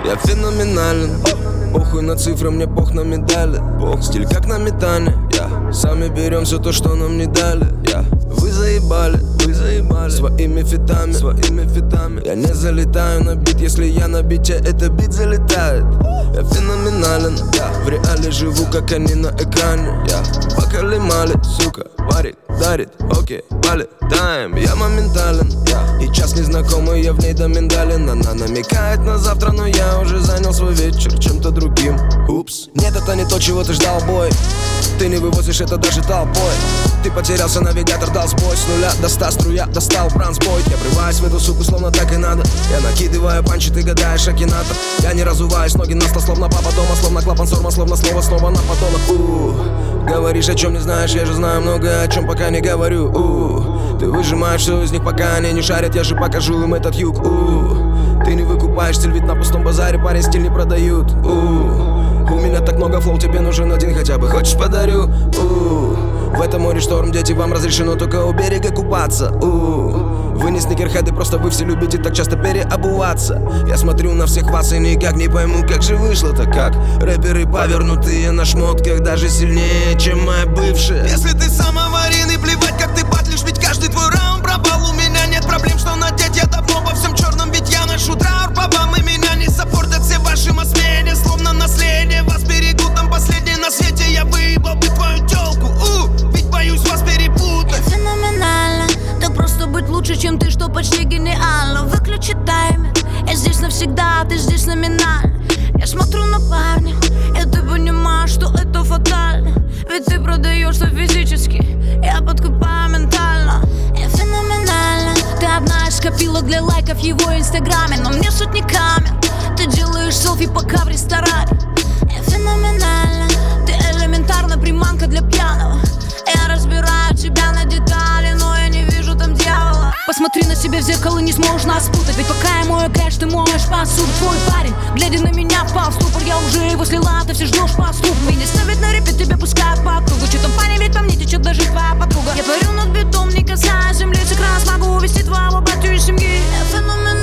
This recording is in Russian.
Я феноменален, похуй на цифры, мне пох на медали. Стиль как на метане, сами берем все то, что нам не дали. Вы заебали своими фитами. Я не залетаю на бит, если я на бите, это бит залетает. Я феноменален, в реале живу, как они на экране. Покалимали, сука, варит, дарит, окей, полетаем. Я моментален, и час незнакомый, я в ней до миндалин. Она намекает на завтра, но я уже занял свой вечер чем-то другим. Упс, нет, это не то, чего ты ждал, бой. Ты не вывозишь это даже толпой. Ты потерялся, навигатор дал сбой. С 0 до 100 струя достал бронзбой. Я врываюсь в эту суку, словно так и надо. Я накидываю панчи, ты гадаешь акинатор. Я не разуваюсь, ноги на стол, словно папа дома. Словно клапан сорма, словно слово снова на подонок. Говоришь, о чем не знаешь, я же знаю много, о чем пока не говорю. Ты выжимаешь все из них, пока они не шарят. Я же покажу им этот юг. Ты не выкупаешь стиль, ведь на пустом базаре парень стиль не продают. У меня так много флоу, тебе нужен один хотя бы. Хочешь, подарю? В этом море шторм, дети, вам разрешено только у берега купаться. Вы не сникерхеды, просто вы все любите так часто переобуваться. Я смотрю на всех вас и никак не пойму, как же вышло-то как. Рэперы повернутые на шмотках даже сильнее, чем моя бывшая. Если ты сам аварийный, плевать, как ты батлишь, ведь каждый твой раунд пропал. У меня нет проблем, что надеть, я давно во всем черном, ведь я ношу траур по вам. И меня не саппортят все ваши масс-медиа, словно наследие. Вас берегут, там последние на свете. Я выебал бы твою тёлку, ведь боюсь вас перепутать. Я феноменально, так просто быть лучше, чем ты, что почти гениально. Выключи таймер, я здесь навсегда, ты здесь номинально. Я смотрю на парня, и ты понимаешь, что это фатально. Ведь ты продаешься физически, я подкупаю ментально. Я феноменально, ты одна из копилок для лайков в его инстаграме. Но мне сотни камер, ты делаешь селфи пока в ресторане. Я феноменально, ты элементарно приманка для пьяного. Я разбираю тебя на детали, но я не вижу там дьявола. Посмотри на себя в зеркало, не сможешь нас спутать. Ведь пока я мою кэш, ты моешь посуду. Твой парень, глядя на меня, впал в ступор. Я уже его слила, ты все ждешь поступок. И не ставит на репит, тебя пускают по кругу. Че там, парень, ведь по мне течет даже твоя подруга. Я парю над бетом, не касаясь земли. С экрана смогу увести твоего батю из семьи. Я феномен.